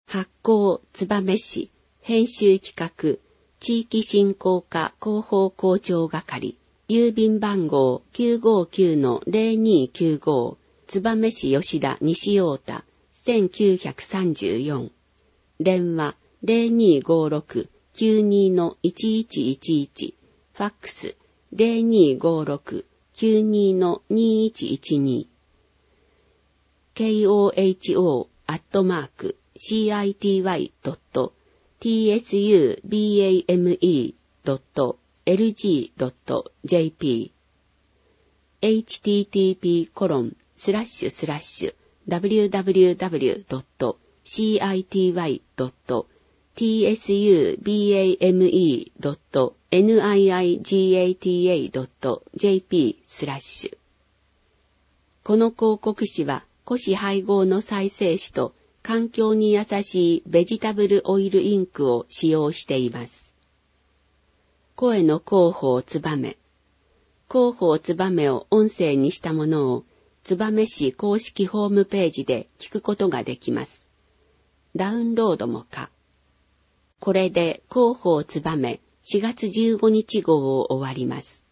発行燕市編集企画地域振興課広報広聴係郵便番号 959-0295 燕市吉田西太田1934電話 0256-92-1111 ファックス 0256-92-2112 koho@tsubame.lg.jp http://www.city.tsubame.niigata.jp この広告誌は古紙配合の再生紙と環境に優しいベジタブルオイルインクを使用しています。声の広報つばめ。広報つばめを音声にしたものを燕市公式ホームページで聞くことができます。ダウンロードも可。これで広報つばめ4月15日号を終わります。